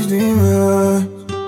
these demons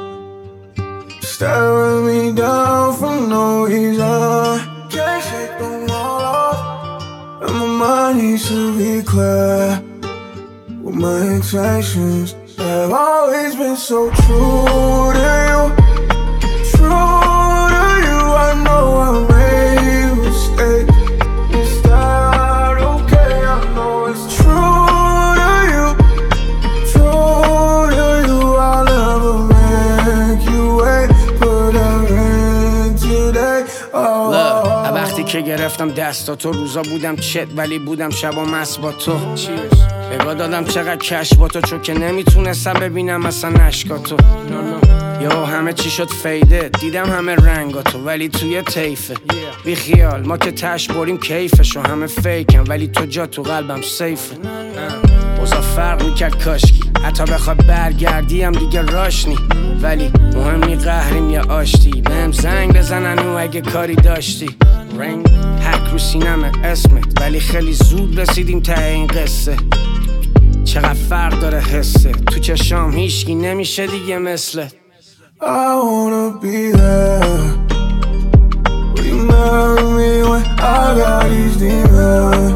staring me down for no reason. Can't shake them all off, and my mind needs to be clear. With my intentions have always been so true to you. True to you, I know I made mistakes. Is that okay? I know it's true to you. True to you, I'll never make you wait. Put her in today. وقتی که گرفتم دستاتو روزا بودم چت ولی بودم شبا مست با تو. بگاه دادم چقدر کش با تو چون که نمیتونستم ببینم اصلا اشکاتو. یا همه چی شد فیده دیدم همه رنگاتو ولی توی طیفه. بی خیال ما که تش بریم کیفشو همه فیکن ولی تو جا تو قلبم سیفه. اوضاع فرق میکرد کاشکی حتی بخوای برگردی هم دیگه راش نی. ولی مهم نی قهریم یا آشتی بهم زنگ بزنن و اگه کاری داشتی. رنگ حک رو سینمه اسمت ولی خیلی زود رسیدیم ته این قصه. چقدر فرق داره حسه تو چشام هیچکی نمیشه دیگه مثلت. I wanna be there. Will you marry me when I got these demons